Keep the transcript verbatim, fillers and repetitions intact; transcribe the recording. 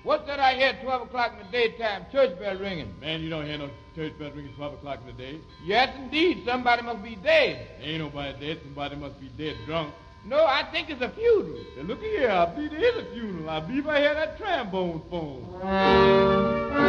What's that I hear at twelve o'clock in the daytime? Church bell ringing. Man, you don't hear no church bell ringing twelve o'clock in the day. Yes, indeed. Somebody must be dead. Ain't nobody dead. Somebody must be dead drunk. No, I think it's a funeral. Now, look here. I believe there is a funeral. I believe I hear that trombone phone.